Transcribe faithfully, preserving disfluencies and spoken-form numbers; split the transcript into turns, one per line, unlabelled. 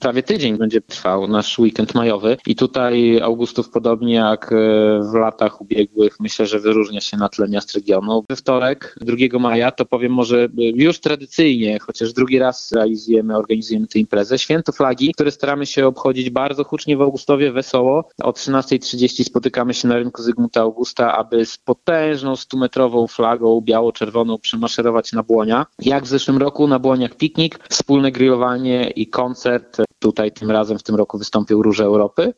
prawie tydzień będzie trwał nasz weekend majowy i tutaj Augustów podobnie jak w latach ubiegłych myślę, że wyróżnia się na tle miast regionu. We wtorek, drugiego maja, to powiem może już tradycyjnie, chociaż drugi raz realizujemy, organizujemy tę imprezę, Święto Flagi, które staramy się obchodzić bardzo hucznie w Augustowie, wesoło. O trzynasta trzydzieści spotykamy się na rynku Zygmunta Augusta, aby z potężną stumetrową flagą biało-czerwoną przemaszerować na Błonia. Jak w zeszłym roku na Błoniach piknik, wspólne grillowanie i koncert. Tutaj tym razem w tym roku wystąpią Róże Europy.